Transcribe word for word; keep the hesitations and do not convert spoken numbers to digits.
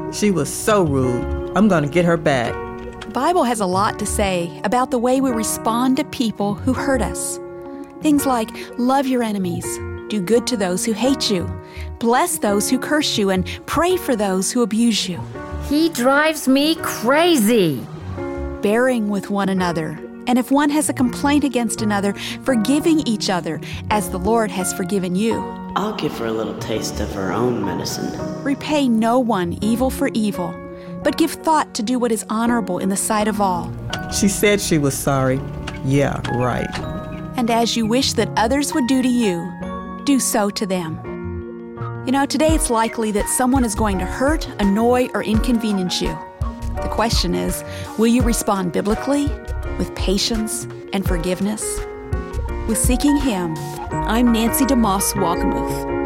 She was so rude. I'm going to get her back. The Bible has a lot to say about the way we respond to people who hurt us. Things like love your enemies, do good to those who hate you, bless those who curse you, and pray for those who abuse you. He drives me crazy. Bearing with one another, and if one has a complaint against another, forgiving each other as the Lord has forgiven you. I'll give her a little taste of her own medicine. Repay no one evil for evil, but give thought to do what is honorable in the sight of all. She said she was sorry. Yeah, right. And as you wish that others would do to you, do so to them. You know, today it's likely that someone is going to hurt, annoy, or inconvenience you. The question is, will you respond biblically, with patience and forgiveness? With Seeking Him, I'm Nancy DeMoss Walkemuth.